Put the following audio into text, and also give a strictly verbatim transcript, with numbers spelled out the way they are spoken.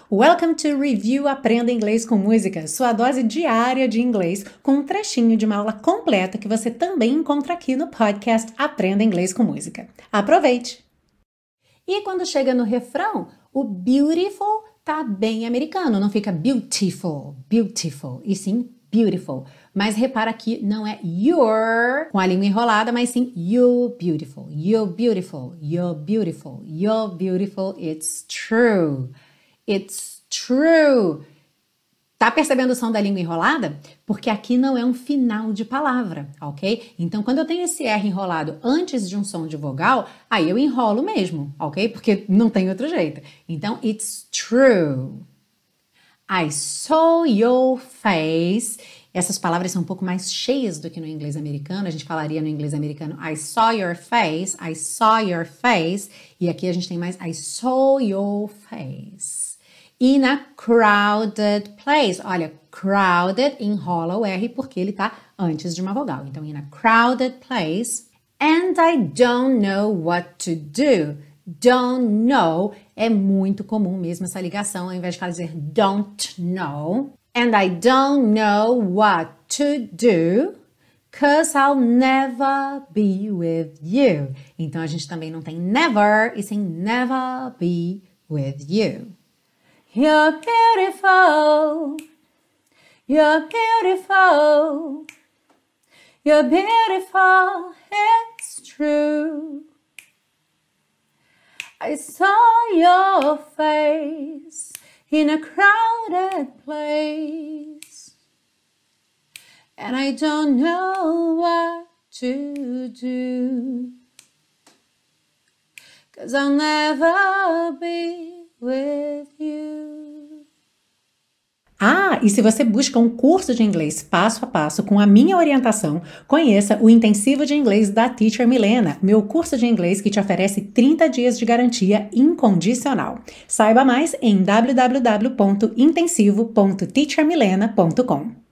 Welcome to Review Aprenda Inglês com Música, sua dose diária de inglês com um trechinho de uma aula completa que você também encontra aqui no podcast Aprenda Inglês com Música. Aproveite! E quando chega no refrão, o beautiful tá bem americano, não fica beautiful, beautiful, e sim beautiful. Mas repara que não é you're com a língua enrolada, mas sim you beautiful, you beautiful, you beautiful, you beautiful, it's true, it's true. Tá percebendo o som da língua enrolada? Porque aqui não é um final de palavra, ok? Então, quando eu tenho esse R enrolado antes de um som de vogal, aí eu enrolo mesmo, ok? Porque não tem outro jeito. Então, it's true. I saw your face. Essas palavras são um pouco mais cheias do que no inglês americano. A gente falaria no inglês americano I saw your face, I saw your face. E aqui a gente tem mais I saw your face. In a crowded place. Olha, crowded enrola o R porque ele tá antes de uma vogal. Então, in a crowded place. And I don't know what to do. Don't know é muito comum mesmo essa ligação, ao invés de dizer don't know. And I don't know what to do, 'cause I'll never be with you. Então, a gente também não tem never e sim never be with you. You're beautiful, you're beautiful, you're beautiful, it's true. I saw your face in a crowded place, and I don't know what to do, 'cause I'll never be with you. Ah, e se você busca um curso de inglês passo a passo com a minha orientação, conheça o Intensivo de Inglês da Teacher Milena, meu curso de inglês que te oferece trinta dias de garantia incondicional. Saiba mais em w w w ponto intensivo ponto teacher milena ponto com.